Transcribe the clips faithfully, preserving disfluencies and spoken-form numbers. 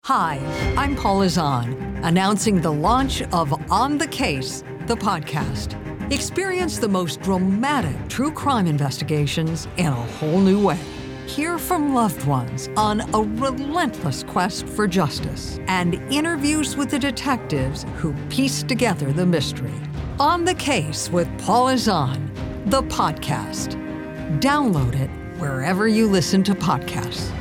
Hi, I'm Paula Zahn, announcing the launch of On the Case, the podcast. Experience the most dramatic true crime investigations in a whole new way. Hear from loved ones on a relentless quest for justice and interviews with the detectives who piece together the mystery. On the Case with Paula Zahn, the podcast. Download it wherever you listen to podcasts.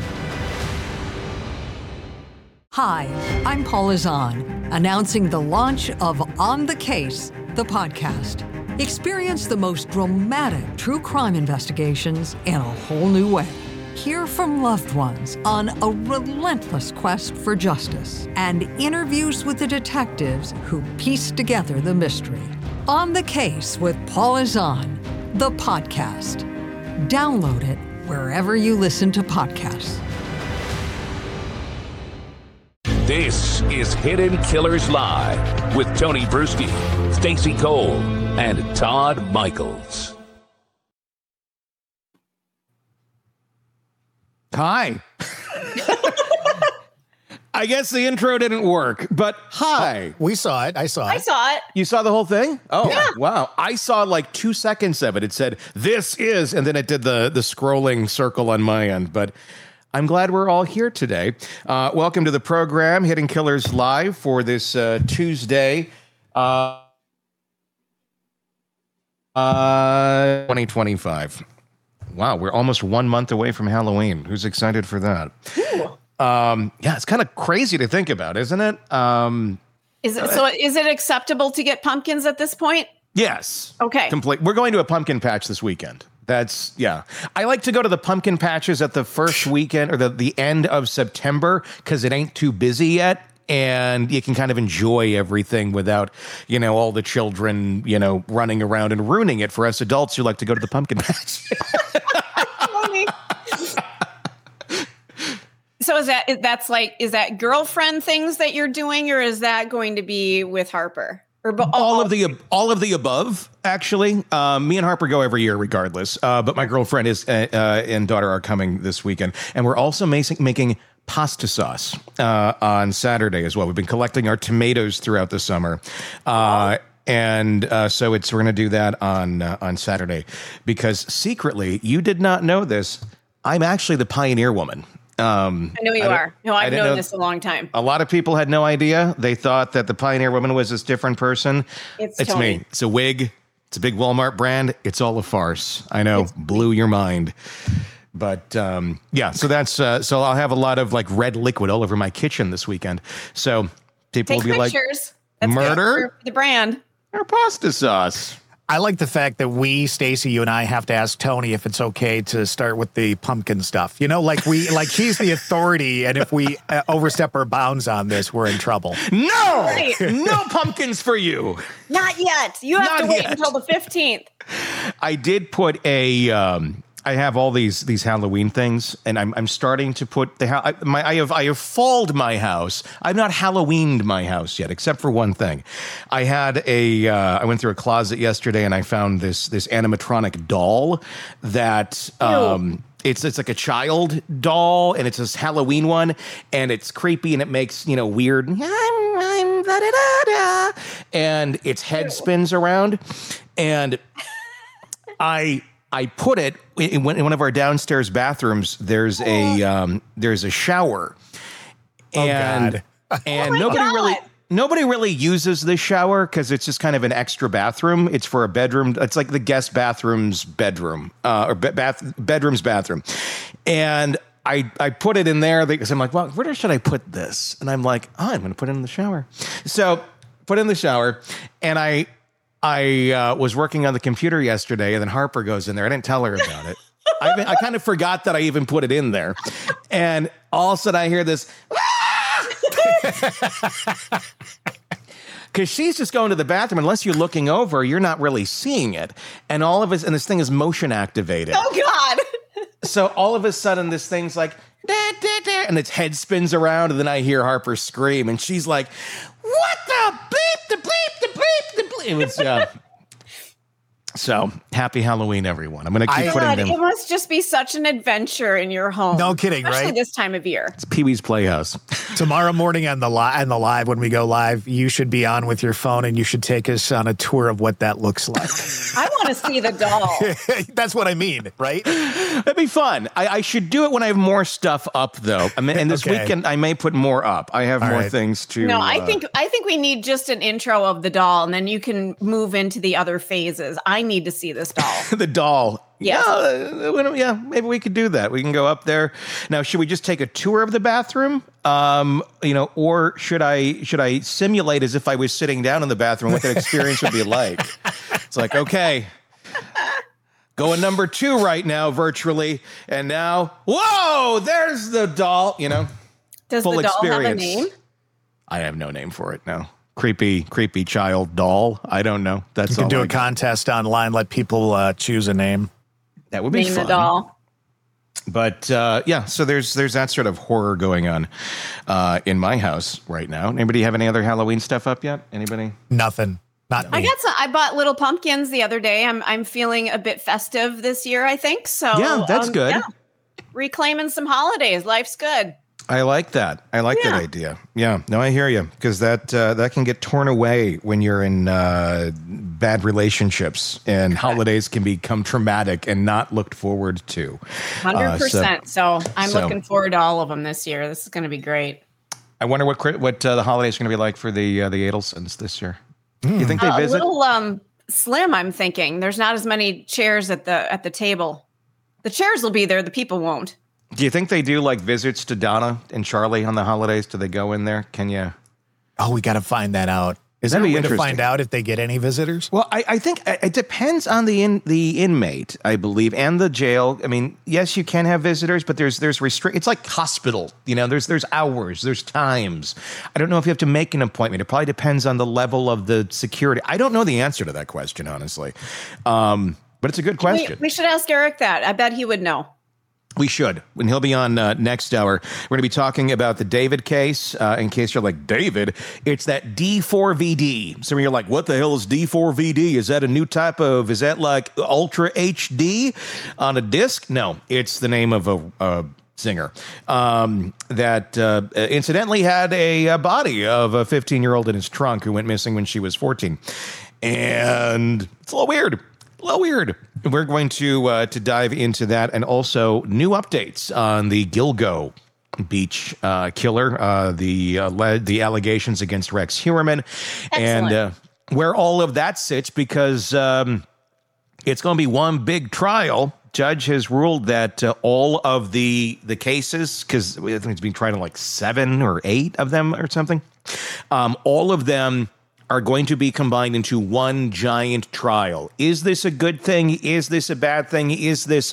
Hi, I'm Paula Zahn, announcing the launch of On the Case, the podcast. Experience the most dramatic true crime investigations in a whole new way. Hear from loved ones on a relentless quest for justice and interviews with the detectives who piece together the mystery. On the Case with Paula Zahn, the podcast. Download it wherever you listen to podcasts. This is Hidden Killers Live with Tony Bruschi, Stacey Cole, and Todd Michaels. Hi. I guess the intro didn't work, but hi. We saw it. I saw it. I saw it. You saw the whole thing? Oh, Yeah. wow. I saw like two seconds of it. It said, this is, and then it did the, the scrolling circle on my end, but I'm glad we're all here today. Uh, welcome to the program, Hidden Killers Live, for this uh, Tuesday, uh, uh, twenty twenty-five. Wow, we're almost one month away from Halloween. Who's excited for that? Um, yeah, it's kind of crazy to think about, isn't it? Um, Is it so? Is it acceptable to get pumpkins at this point? yes. Okay. Complete. We're going to a pumpkin patch this weekend. That's, yeah. I like to go to the pumpkin patches at the first weekend or the, the end of September because it ain't too busy yet. And you can kind of enjoy everything without, you know, all the children, you know, running around and ruining it for us adults who like to go to the pumpkin patch. So is that that's like is that girlfriend things that you're doing, or is that going to be with Harper? Or bo- all of the all of the above, actually. Um, me and Harper go every year, regardless. Uh, but my girlfriend is uh, uh, and daughter are coming this weekend, and we're also making making pasta sauce uh, on Saturday as well. We've been collecting our tomatoes throughout the summer, uh, and uh, so it's we're going to do that on uh, on Saturday because secretly, you did not know this. I'm actually the pioneer woman. Um, I know you I are. No, I've known know, this a long time. A lot of people had no idea. They thought that the pioneer woman was this different person. It's, it's Tony. me. It's a wig. It's a big Walmart brand. It's all a farce. I know, It's blew your mind. But um, yeah, so that's uh, so I'll have a lot of like red liquid all over my kitchen this weekend. So people Take will be pictures. like, That's good murder for the brand. or pasta sauce. I like the fact that we, Stacey, you and I have to ask Tony if it's okay to start with the pumpkin stuff. You know, like we, like he's the authority, and if we uh, overstep our bounds on this, we're in trouble. No, Right. no pumpkins for you. Not yet. You have Not to wait yet. until the fifteenth. I did put a. Um, I have all these these Halloween things, and I'm I'm starting to put the ha- I- my I have I have falled my house. I've not Halloweened my house yet, except for one thing. I had a uh, I went through a closet yesterday, and I found this this animatronic doll that. Um, It's it's like a child doll, and it's this Halloween one, and it's creepy, and it makes, you know, weird, I'm, I'm, da, da, da, da, and its head spins around, and I I put it in one in one of our downstairs bathrooms. There's a um, there's a shower, and and Oh my nobody God. really. Nobody really uses this shower because it's just kind of an extra bathroom. It's for a bedroom. It's like the guest bathroom's bedroom uh, or be- bath bedroom's bathroom. And I I put it in there because I'm like, well, where should I put this? And I'm like, oh, I'm going to put it in the shower. So put it in the shower, and I I uh, was working on the computer yesterday, and then Harper goes in there. I didn't tell her about it. I, I kind of forgot that I even put it in there, and all of a sudden I hear this. Because she's just going to the bathroom. Unless you're looking over, you're not really seeing it. And all of it, and this thing is motion activated. Oh God! So all of a sudden, this thing's like, da, da, da, and its head spins around, and then I hear Harper scream, and she's like, "What the bleep, the bleep, the bleep, the bleep?" It was, uh, So happy Halloween, everyone. I'm going to keep I- putting God, them. it must just be such an adventure in your home. No kidding, especially right? this time of year. It's Pee-wee's Playhouse. Tomorrow morning on the li- on the live, when we go live, you should be on with your phone and you should take us on a tour of what that looks like. I want to see the doll. That's what I mean, right? That'd be fun. I, I should do it when I have more stuff up, though. I mean, and this Okay. weekend I may put more up. I have All more right. things to. No, I uh, think I think we need just an intro of the doll, and then you can move into the other phases. I need to see this doll. the doll. Yes. Yeah, uh, we don't- yeah, maybe we could do that. We can go up there. Now, should we just take a tour of the bathroom? Um, you know, or should I should I simulate as if I was sitting down in the bathroom what that experience would be like? It's like, okay, going number two right now virtually, and now, whoa, there's the doll. You know, Does full the doll experience. have a name? I have no name for it now. Creepy, creepy child doll. I don't know. That's You can all do I a got. contest online, let people uh, choose a name. That would be Name fun. the doll. But uh, yeah, so there's there's that sort of horror going on uh, in my house right now. Anybody have any other Halloween stuff up yet? Anybody? Nothing. Not me. I got some. I bought little pumpkins the other day. I'm I'm feeling a bit festive this year. I think so. Yeah, that's um, good. yeah. Reclaiming some holidays. Life's good. I like that. I like Yeah. that idea. Yeah, no, I hear you, because that uh, that can get torn away when you're in uh, bad relationships, and holidays can become traumatic and not looked forward to. Hundred Uh, so- percent. So I'm so- looking forward to all of them this year. This is going to be great. I wonder what cri- what uh, the holidays are going to be like for the uh, the Adelsons this year. You think they Uh, a visit? little um slim. I'm thinking there's not as many chairs at the at the table. The chairs will be there. The people won't. Do you think they do like visits to Donna and Charlie on the holidays? Do they go in there? Can you? Oh, we got to find that out. Is there That'd a be way to interesting. find out if they get any visitors? Well, I, I think it depends on the in, the inmate, I believe, and the jail. I mean, yes, you can have visitors, but there's there's restrict. It's like hospital, you know. There's there's hours, there's times. I don't know if you have to make an appointment. It probably depends on the level of the security. I don't know the answer to that question, honestly, um, but it's a good We, question. we should ask Eric that. I bet he would know. We should. When he'll be on uh, next hour, we're going to be talking about the David case. Uh, in case you're like, David, it's that D four V D. So when you're like, what the hell is D four V D? Is that a new type of, is that like Ultra H D on a disc? No, it's the name of a, a singer um, that uh, incidentally had a, a body of a fifteen-year-old in his trunk who went missing when she was fourteen. And it's a little weird. A little weird. We're going to uh, to dive into that, and also new updates on the Gilgo Beach uh, killer, uh, the uh, le- the allegations against Rex Heuermann, and uh, where all of that sits, because um, it's going to be one big trial. Judge has ruled that uh, all of the the cases, because I think it's been tried on like seven or eight of them or something, um, all of them are going to be combined into one giant trial. Is this a good thing? Is this a bad thing? Is this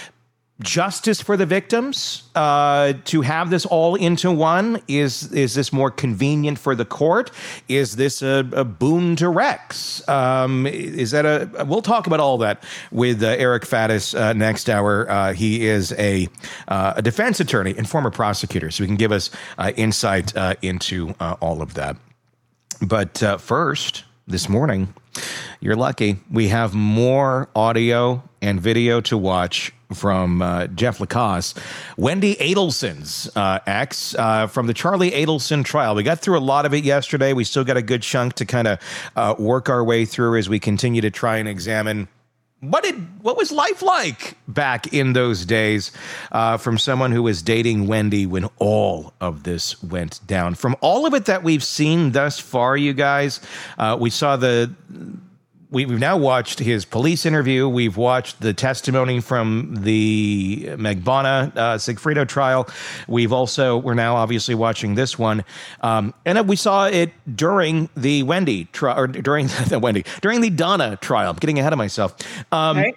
justice for the victims uh, to have this all into one? Is is this more convenient for the court? Is this a, a boon to Rex? Um, is that a? We'll talk about all that with uh, Eric Faddis uh, next hour. Uh, he is a uh, a defense attorney and former prosecutor, so he can give us uh, insight uh, into uh, all of that. But uh, first, this morning, you're lucky. We have more audio and video to watch from uh, Jeff Lacasse, Wendy Adelson's uh, ex, uh, from the Charlie Adelson trial. We got through a lot of it yesterday. We still got a good chunk to kind of uh, work our way through as we continue to try and examine What did what was life like back in those days uh, from someone who was dating Wendy when all of this went down? From all of it that we've seen thus far, you guys, uh, we saw the. We, we've now watched his police interview. We've watched the testimony from the Megbana uh, Sigfredo trial. We've also, we're now obviously watching this one. Um, and we saw it during the Wendy trial, or during the Wendy, during the Donna trial. I'm getting ahead of myself. Um, Right.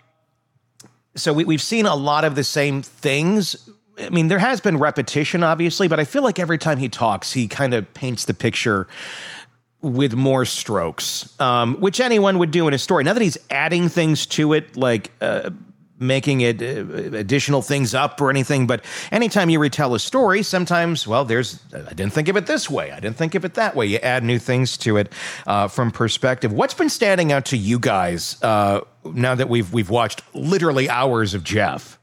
So we, we've seen a lot of the same things. I mean, there has been repetition, obviously, but I feel like every time he talks, he kind of paints the picture with more strokes, um, which anyone would do in a story. Now that he's adding things to it, like uh, making it uh, additional things up or anything. But anytime you retell a story, sometimes, well, there's, I didn't think of it this way. I didn't think of it that way. You add new things to it uh, from perspective. What's been standing out to you guys uh, now that we've we've watched literally hours of Jeff?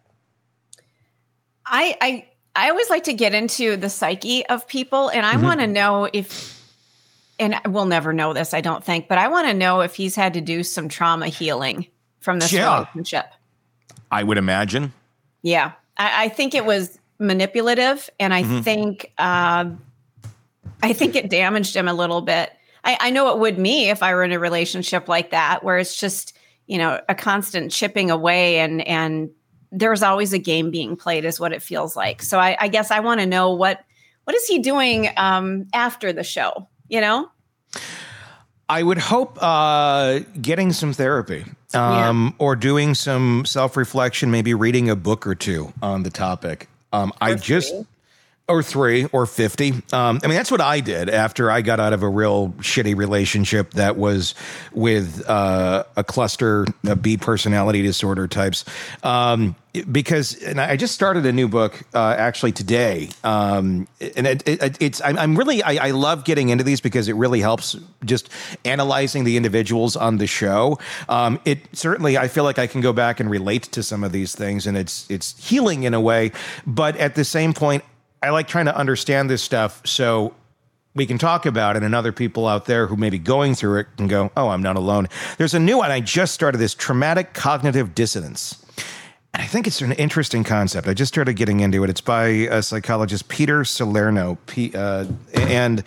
I, I, I always like to get into the psyche of people, and I mm-hmm. want to know if, and we'll never know this, I don't think, but I want to know if he's had to do some trauma healing from this yeah. relationship. I would imagine. Yeah. I, I think it was manipulative, and I mm-hmm. think uh, I think it damaged him a little bit. I, I know it would me if I were in a relationship like that, where it's just, you know, a constant chipping away, and and there's always a game being played is what it feels like. So I, I guess I want to know what what is he doing um, after the show, you know? I would hope uh, getting some therapy um, yeah. or doing some self-reflection, maybe reading a book or two on the topic. Um, I just, three. or three or fifty. Um, I mean, that's what I did after I got out of a real shitty relationship that was with uh, a cluster of B personality disorder types. Um, because, and I just started a new book uh, actually today. Um, and it, it, it's, I'm, I'm really, I, I love getting into these because it really helps just analyzing the individuals on the show. Um, it certainly, I feel like I can go back and relate to some of these things, and it's, it's healing in a way. But at the same point, I like trying to understand this stuff so we can talk about it, and other people out there who may be going through it can go, oh, I'm not alone. There's a new one. I just started this, traumatic cognitive dissonance. And I think it's an interesting concept. I just started getting into it. It's by a psychologist, Peter Salerno. P, uh, and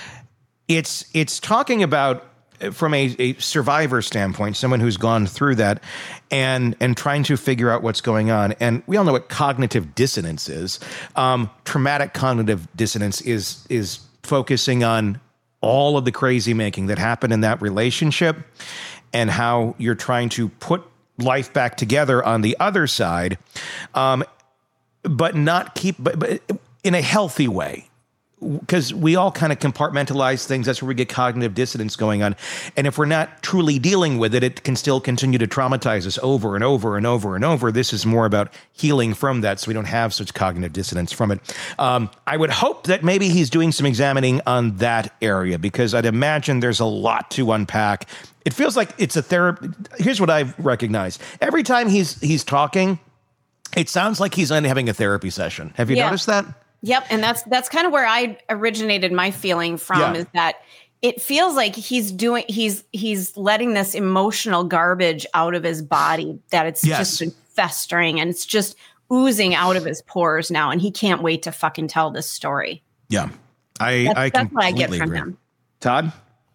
it's it's talking about, from a, a survivor standpoint, someone who's gone through that and and trying to figure out what's going on. And we all know what cognitive dissonance is. Um, traumatic cognitive dissonance is is focusing on all of the crazy making that happened in that relationship and how you're trying to put life back together on the other side, um, but not keep, but, but in a healthy way. Because we all kind of compartmentalize things. That's where we get cognitive dissonance going on. And if we're not truly dealing with it, it can still continue to traumatize us over and over and over and over. This is more about healing from that, so we don't have such cognitive dissonance from it. Um, I would hope that maybe he's doing some examining on that area, because I'd imagine there's a lot to unpack. It feels like it's a therapy. Here's what I've recognized. Every time he's he's talking, it sounds like he's having a therapy session. Have you yeah. noticed that? Yep. And that's that's kind of where I originated my feeling from, yeah. is that it feels like he's doing he's he's letting this emotional garbage out of his body, that it's yes. just been festering and it's just oozing out of his pores now. And he can't wait to fucking tell this story. Yeah. I that's, I that's what I get from agree. him. Todd?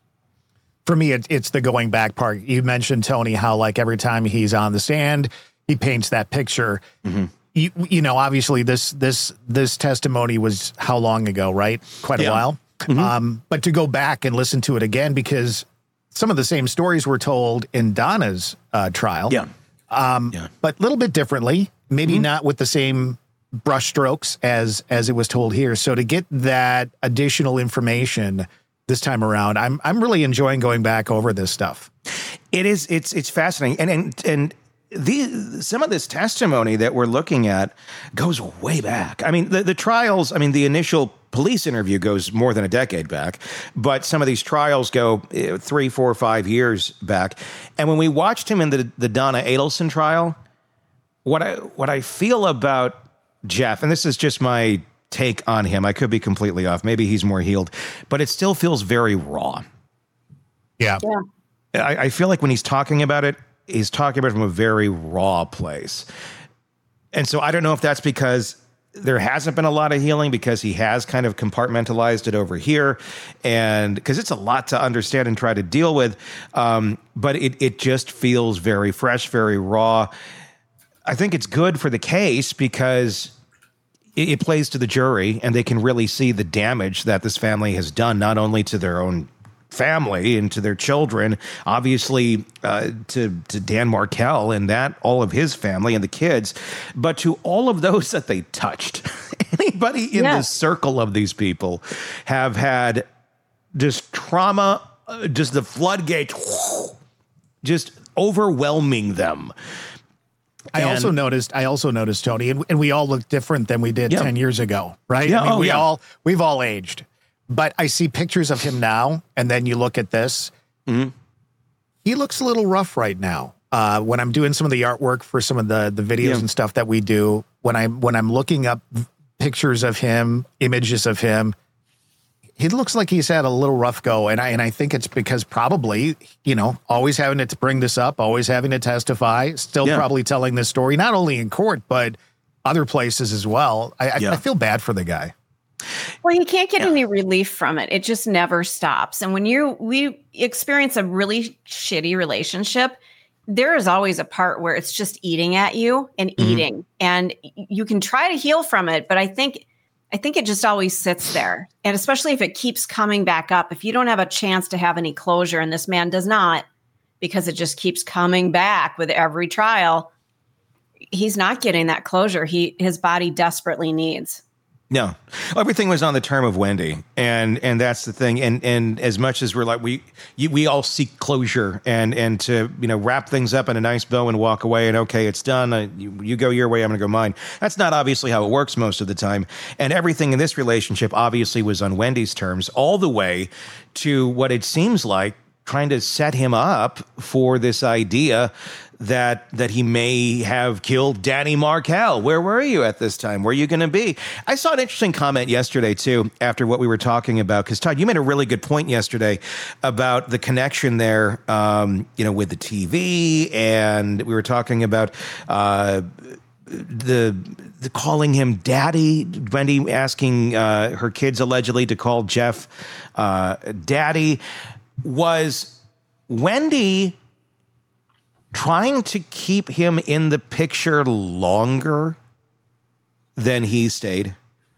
For me, it, it's the going back part. You mentioned, Tony, how like every time he's on the stand, he paints that picture. Mm-hmm. You, you know, obviously this this this testimony was how long ago, right? Quite a yeah. while. Mm-hmm. Um, but to go back and listen to it again, because some of the same stories were told in Donna's uh, trial. Yeah. Um, yeah. But a little bit differently, maybe mm-hmm. not with the same brushstrokes as as it was told here. So to get that additional information this time around, I'm I'm really enjoying going back over this stuff. It is it's it's fascinating. And and and The, some of this testimony that we're looking at goes way back. I mean, the, the trials, I mean, the initial police interview goes more than a decade back, but some of these trials go uh, three, four, five years back. And when we watched him in the, the Donna Adelson trial, what I, what I feel about Jeff, and this is just my take on him, I could be completely off. Maybe he's more healed, but it still feels very raw. Yeah. yeah. I, I feel like when he's talking about it, he's talking about it from a very raw place. And so I don't know if that's because there hasn't been a lot of healing, because he has kind of compartmentalized it over here, and because it's a lot to understand and try to deal with. Um, but it, it just feels very fresh, very raw. I think it's good for the case because it, it plays to the jury, and they can really see the damage that this family has done, not only to their own family and to their children, obviously uh, to to Dan Markel and that all of his family and the kids, but to all of those that they touched. Anybody in yes. the circle of these people have had just trauma, uh, just the floodgates, just overwhelming them. I And- also noticed, I also noticed, Tony, and, and we all look different than we did Yeah. ten years ago, right? Yeah, I mean, oh, we yeah. all, we've all aged. But I see pictures of him now, and then you look at this. Mm-hmm. He looks a little rough right now. Uh, when I'm doing some of the artwork for some of the the videos Yeah. and stuff that we do, when I'm when I'm looking up pictures of him, images of him, he looks like he's had a little rough go, and I and I think it's because probably, you know, always having to bring this up, always having to testify, still Yeah. probably telling this story not only in court but other places as well. I, I, Yeah. I feel bad for the guy. Well, he can't get any relief from it. It just never stops. And when you we experience a really shitty relationship, there is always a part where it's just eating at you and Mm-hmm. eating. And y- you can try to heal from it, but I think I think it just always sits there. And especially if it keeps coming back up, if you don't have a chance to have any closure, and this man does not, because it just keeps coming back with every trial, he's not getting that closure he his body desperately needs. No, everything was on the term of Wendy, and and that's the thing. And and as much as we're like we you, we all seek closure and and to you know wrap things up in a nice bow and walk away and okay, it's done. Uh, you, you go your way, I'm going to go mine. That's not obviously how it works most of the time. And everything in this relationship obviously was on Wendy's terms, all the way to what it seems like trying to set him up for this idea that that he may have killed Danny Markel. Where were you at this time? Where are you going to be? I saw an interesting comment yesterday, too, after what we were talking about, because, Todd, you made a really good point yesterday about the connection there, um, you know, with the T V, and we were talking about uh, the, the calling him daddy, Wendy asking uh, her kids allegedly to call Jeff uh, daddy. Was Wendy trying to keep him in the picture longer than he stayed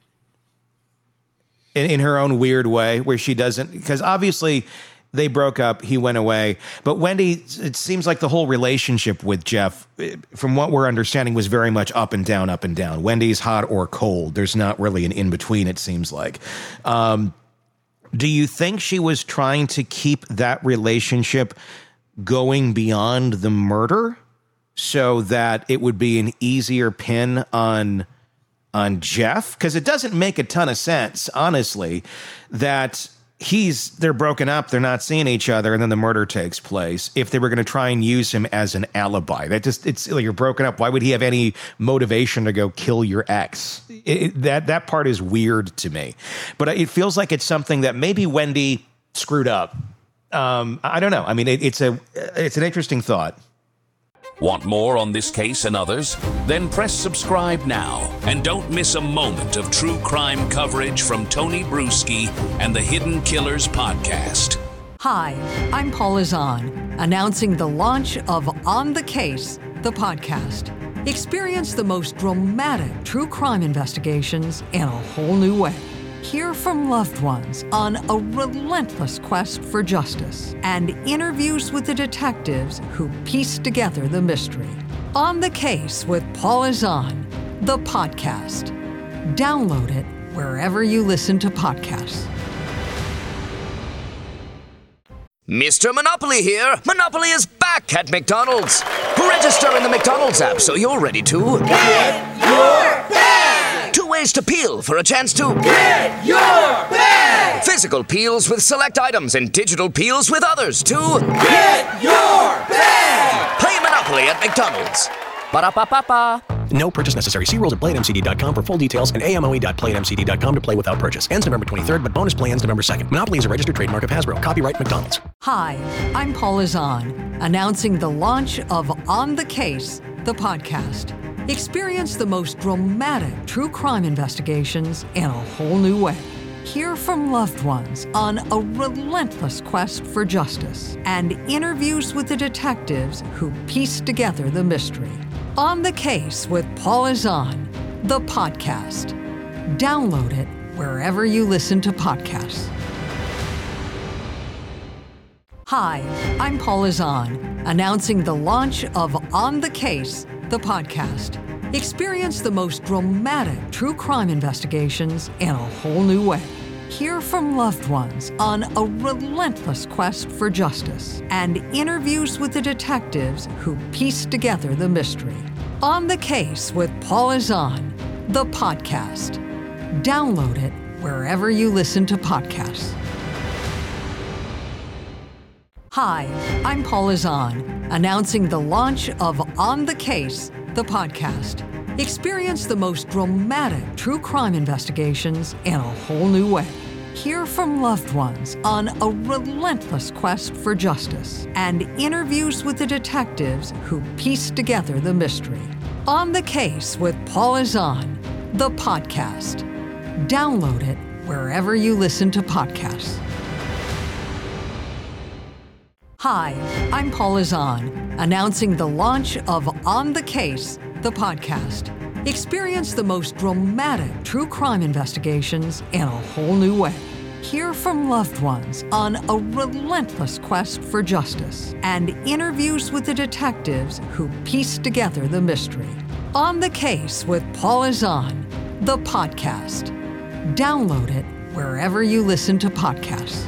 in, in her own weird way, where she doesn't, because obviously they broke up, he went away, but Wendy, it seems like the whole relationship with Jeff, from what we're understanding, was very much up and down, up and down. Wendy's hot or cold. There's not really an in-between, it seems like. Um, do you think she was trying to keep that relationship going beyond the murder so that it would be an easier pin on on Jeff? Because it doesn't make a ton of sense, honestly, that he's they're broken up, they're not seeing each other, and then the murder takes place. If they were going to try and use him as an alibi, that just it's like you're broken up. Why would he have any motivation to go kill your ex? It, it, that that part is weird to me, but it feels like it's something that maybe Wendy screwed up. Um, I don't know. I mean, it, it's a it's an interesting thought. Want more on this case and others? Then press subscribe now and don't miss a moment of true crime coverage from Tony Bruschi and the Hidden Killers podcast. Hi, I'm Paula Zahn, announcing the launch of On the Case, the podcast. Experience the most dramatic true crime investigations in a whole new way. Hear from loved ones on a relentless quest for justice and interviews with the detectives who piece together the mystery. On the Case with Paula Zahn, the podcast. Download it wherever you listen to podcasts. Mister Monopoly here. Monopoly is back at McDonald's. Register in the McDonald's app so you're ready to get your bag. Two ways to peel for a chance to get your bag. Physical peels with select items and digital peels with others to get your bag. Play Monopoly at McDonald's. Ba-da-ba-ba-ba. No purchase necessary. See rules at play at m c d dot com for full details and a m o e dot play at m c d dot com to play without purchase. Ends November twenty-third, but bonus play ends November second. Monopoly is a registered trademark of Hasbro. Copyright McDonald's. Hi, I'm Paula Zahn, announcing the launch of On the Case, the podcast. Experience the most dramatic true crime investigations in a whole new way. Hear from loved ones on a relentless quest for justice and interviews with the detectives who piece together the mystery. On the Case with Paula Zahn, the podcast. Download it wherever you listen to podcasts. Hi, I'm Paula Zahn, announcing the launch of On the Case, the podcast. Experience the most dramatic true crime investigations in a whole new way. Hear from loved ones on a relentless quest for justice and interviews with the detectives who piece together the mystery. On the Case with Paula Zahn, the podcast. Download it wherever you listen to podcasts. Hi, I'm Paula Zahn, announcing the launch of On the Case, the podcast. Experience the most dramatic true crime investigations in a whole new way. Hear from loved ones on a relentless quest for justice and interviews with the detectives who piece together the mystery. On the Case with Paula Zahn, the podcast. Download it wherever you listen to podcasts. Hi, I'm Paula Zahn, announcing the launch of On the Case, the podcast. Experience the most dramatic true crime investigations in a whole new way. Hear from loved ones on a relentless quest for justice and interviews with the detectives who piece together the mystery. On the Case with Paula Zahn, the podcast. Download it wherever you listen to podcasts.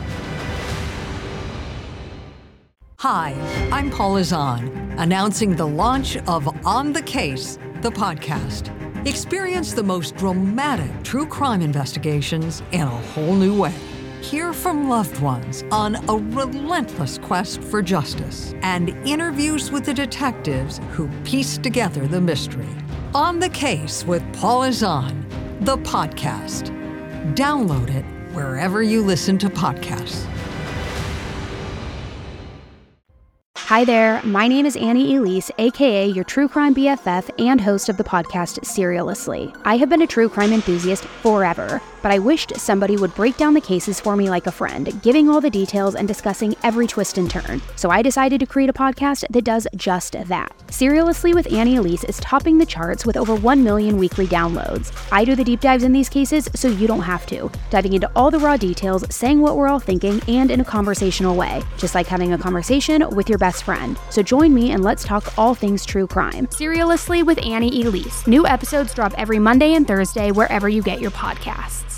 Hi, I'm Paula Zahn, announcing the launch of On the Case, the podcast. Experience the most dramatic true crime investigations in a whole new way. Hear from loved ones on a relentless quest for justice and interviews with the detectives who piece together the mystery. On the Case with Paula Zahn, the podcast. Download it wherever you listen to podcasts. Hi there, my name is Annie Elise, aka your true crime B F F and host of the podcast Serialously. I have been a true crime enthusiast forever, but I wished somebody would break down the cases for me like a friend, giving all the details and discussing every twist and turn. So I decided to create a podcast that does just that. Serialously with Annie Elise is topping the charts with over one million weekly downloads. I do the deep dives in these cases so you don't have to, diving into all the raw details, saying what we're all thinking, and in a conversational way, just like having a conversation with your best friend. So join me and let's talk all things true crime. Serialously with Annie Elise. New episodes drop every Monday and Thursday wherever you get your podcasts.